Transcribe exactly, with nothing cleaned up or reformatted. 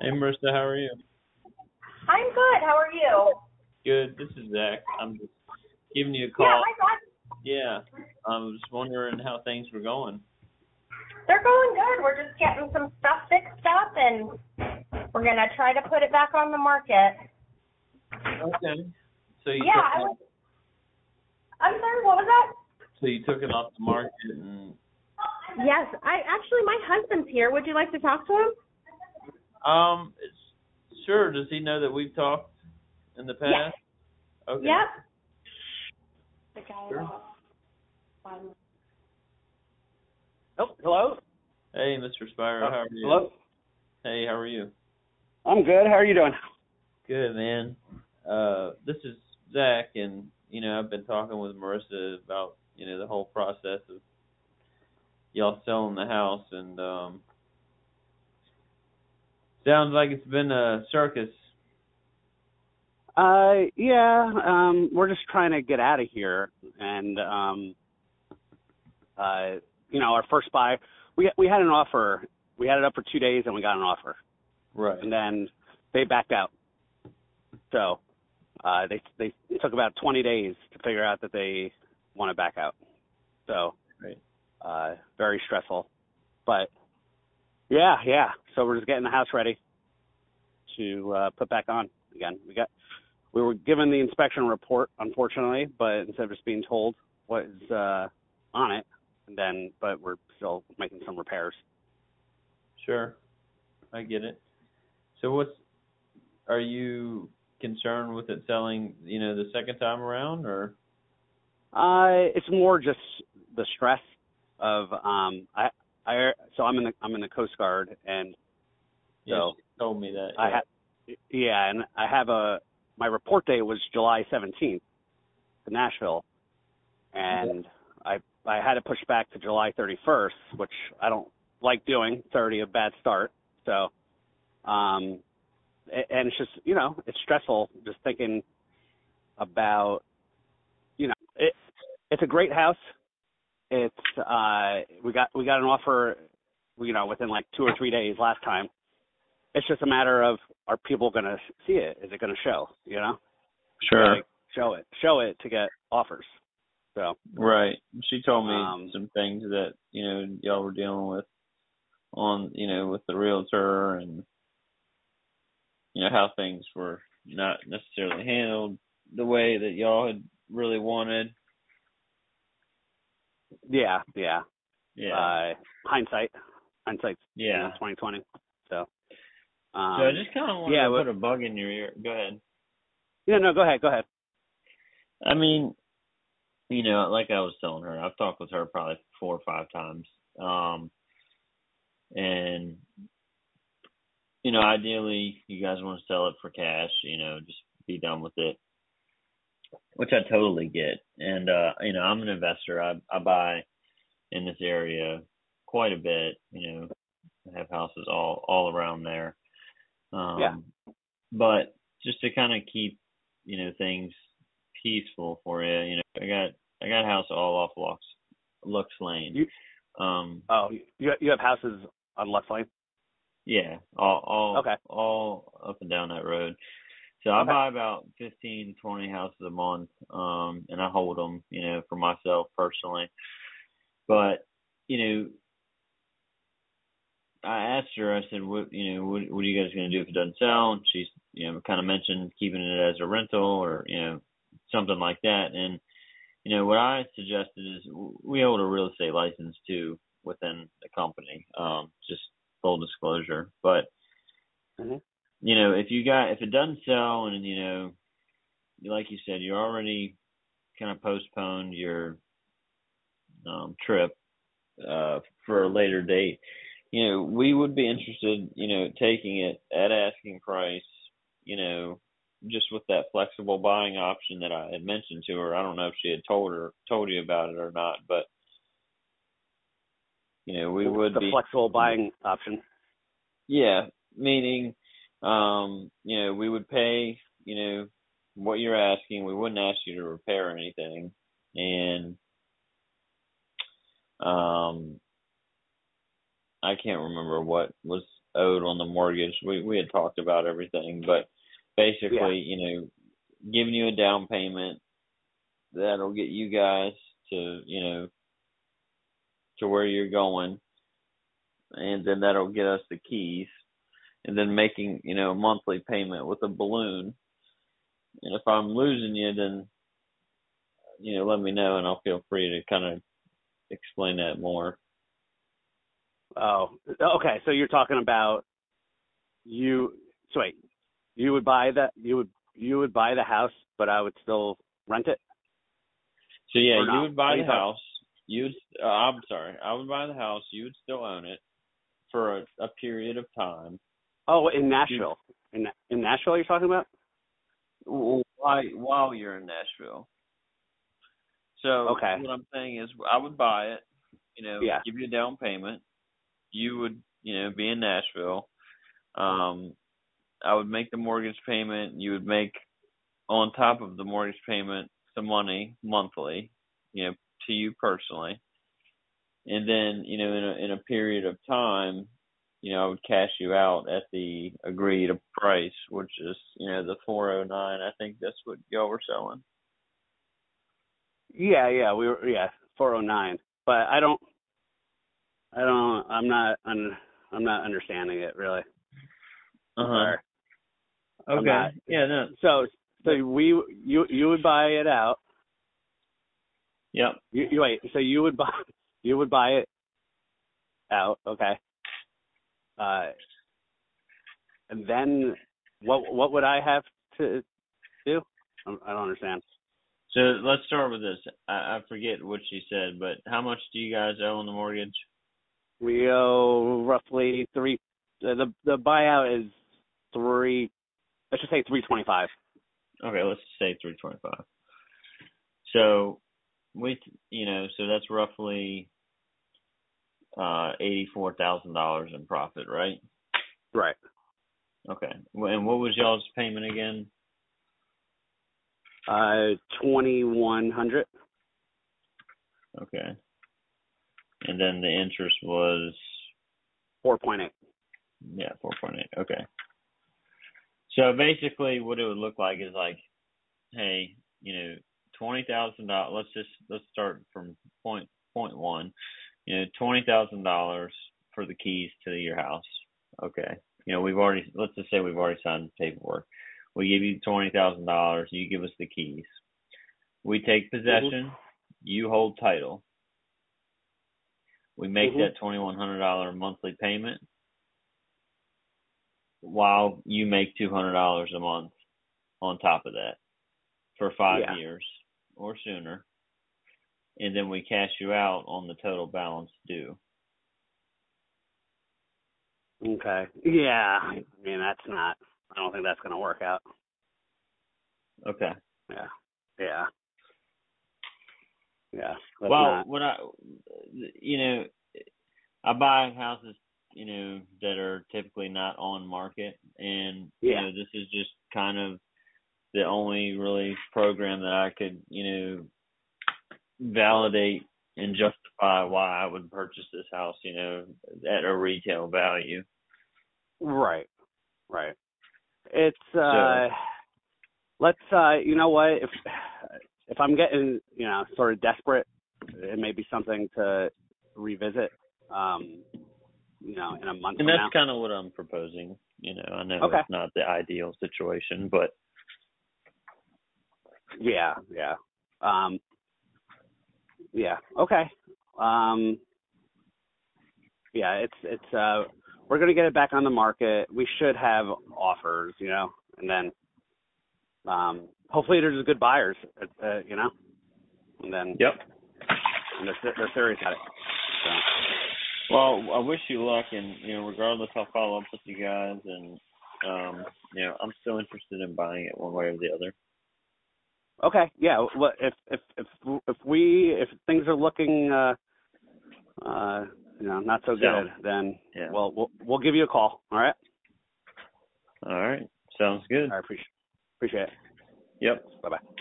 Hey Marissa, how are you? I'm good. How are you? Good. This is Zach. I'm just giving you a Yeah, call. hi, God. Yeah, I was wondering how things were going. They're going good. We're just getting some stuff fixed up, and we're gonna try to put it back on the market. Okay. So you Yeah, took I it, was. I'm sorry. What was that? so you took it off the market, and Yes, I actually my husband's here. Would you like to talk to him? um, it's, sure. Does he know that we've talked in the Yes. past? Okay. Yep. Sure. Oh, hello? Hey, Mister Spyro, Uh, how are you? hello? Hey, how are you? I'm good. How are you doing? Good, man. Uh, this is Zach, and you know I've been talking with Marissa about you know the whole process of y'all selling the house, and um, sounds like it's been a circus. Uh, yeah, um, we're just trying to get out of here. And, um, uh, you know, our first buy, we, we had an offer. We had it up for two days and we got an offer. Right. And then they backed out. So, uh, they, they took about twenty days to figure out that they want to back out. So, Right. uh, very stressful. But, yeah, yeah. So we're just getting the house ready to, uh, put back on again. We got, We were given the inspection report, unfortunately, but instead of just being told what is uh, on it, and then, but we're still making some repairs. Sure. I get it. So what's are you concerned with it selling, you know, the second time around, or? Uh, it's more just the stress of um, I I so I'm in the I'm in the Coast Guard, and Yeah, so she told me that. I Yeah. have yeah, and I have a my report date was July seventeenth to Nashville, and I I had to push back to July thirty-first, which I don't like doing. It's already a bad start. So, um, a- and it's just, you know, it's stressful just thinking about, you know, it, it's a great house. It's uh we got we got an offer, you know, within like two or three days last time. It's just a matter of, are people going to see it? Is it going to show? You know, Sure. like show it, show it to get offers. So Right. She told me um, some things that, you know, y'all were dealing with on, you know, with the realtor, and, you know, how things were not necessarily handled the way that y'all had really wanted. yeah, yeah. Yeah. Uh, hindsight, hindsight's you know Yeah. twenty twenty. So So I um, just kind of wanted yeah, to but, put a bug in your ear. Go ahead. yeah, no, go ahead, go ahead. I mean, you know, like I was telling her, I've talked with her probably four or five times. Um, and, you know, ideally, you guys want to sell it for cash, you know, just be done with it, which I totally get. And, uh, you know, I'm an investor. I, I buy in this area quite a bit, you know, I have houses all, all around there. Um, Yeah, but just to kind of keep, you know, things peaceful for you, you know, I got, I got a house all off Lux, Lux Lane. you Um, oh you you have houses on Lux Lane? yeah, all, all, Okay, all up and down that road. So I okay, buy about fifteen, twenty houses a month, um, and I hold them, you know, for myself personally. But, you know, I asked her, I said, what, you know, what, what are you guys going to do if it doesn't sell? And she's, you know, kind of mentioned keeping it as a rental, or, you know, something like that. And, you know, what I suggested is we hold a real estate license too within the company, um, just full disclosure. But, mm-hmm. you know, if you got, if it doesn't sell, and, you know, like you said, you already kind of postponed your um, trip uh, for a later date, you know, we would be interested, you know, taking it at asking price, you know, just with that flexible buying option that I had mentioned to her. I don't know if she had told her told you about it or not, but you know, we would The be flexible buying option. yeah, meaning um, you know, we would pay, you know, what you're asking. We wouldn't ask you to repair anything. And um I can't remember what was owed on the mortgage. We we had talked about everything, but basically, Yeah. you know, giving you a down payment that'll get you guys to, you know, to where you're going, and then that'll get us the keys, and then making, you know, a monthly payment with a balloon. And if I'm losing you, then, you know, let me know, and I'll feel free to kind of explain that more. Oh, okay. So you're talking about you. So wait, you would buy that. You would you would buy the house, but I would still rent it. So yeah, Or you no? would buy What are the you talking- house. You would, uh, I'm sorry, I would buy the house. You would still own it for a, a period of time. Oh, in Nashville. In in Nashville, you're talking about? While while you're in Nashville. So Okay. what I'm saying is, I would buy it. You know, Yeah. give you a down payment. You would, you know, be in Nashville. Um, I would make the mortgage payment. You would make, on top of the mortgage payment, some money monthly, you know, to you personally. And then, you know, in a in a period of time, you know, I would cash you out at the agreed price, which is, you know, the four oh nine. I think that's what y'all were selling. Yeah, yeah, we were yeah four oh nine, but I don't, I don't, I'm not, un, I'm not understanding it really. Uh huh. Sorry. I'm Okay. not- Yeah. No. So so we you you would buy it out. Yep. You, you wait. So you would buy you would buy it out, okay? Uh, and then what what would I have to do? I I don't understand. So let's start with this. I, I forget what she said, but how much do you guys owe on the mortgage? We owe roughly three. Uh, the the buyout is three. Let's just say three twenty five. Okay, let's say three twenty five. So we, you know, so that's roughly uh, eighty four thousand dollars in profit, right? Right. Okay. And what was y'all's payment again? Uh, twenty one hundred. Okay. And then the interest was Four point eight. yeah four point eight. Okay. So basically, what it would look like is like, hey, you know, twenty thousand dollars. Let's just let's start from point point one. You know, twenty thousand dollars for the keys to your house. Okay. You know, we've already let's just say we've already signed the paperwork. We give you twenty thousand dollars. You give us the keys. We take possession. Mm-hmm. You hold title. We make mm-hmm. that twenty one hundred dollar monthly payment, while you make two hundred dollars a month on top of that for five yeah. years or sooner. And then we cash you out on the total balance due. Okay. Yeah. I mean, that's not, I don't think that's going to work out. Okay. Yeah. Yeah. Yeah. Well, not... when I, you know, I buy houses, you know, that are typically not on market. And, yeah. you know, this is just kind of the only really program that I could, you know, validate and justify why I would purchase this house, you know, at a retail value. Right. Right. It's, uh, so, let's, uh, you know what, if, if I'm getting, you know, sort of desperate, it may be something to revisit, um, you know, in a month and from that's now. kind of what I'm proposing. You know, I know okay. it's not the ideal situation, but. Yeah. Yeah. Um, yeah. Okay. Um, yeah, it's, it's, uh, we're going to get it back on the market. We should have offers, you know, and then, um, hopefully there's good buyers, uh, you know, and then, yep. And they're, they're serious at it. So. Well, I wish you luck, and, you know, regardless, I'll follow up with you guys, and, um, you know, I'm still interested in buying it one way or the other. Okay. Yeah. Well, if, if, if, if we, if things are looking, uh, uh, you know, not so good, Sounds, then yeah. well, we'll, we'll give you a call. All right. All right. Sounds good. I appreciate, appreciate it. Yep. Bye-bye.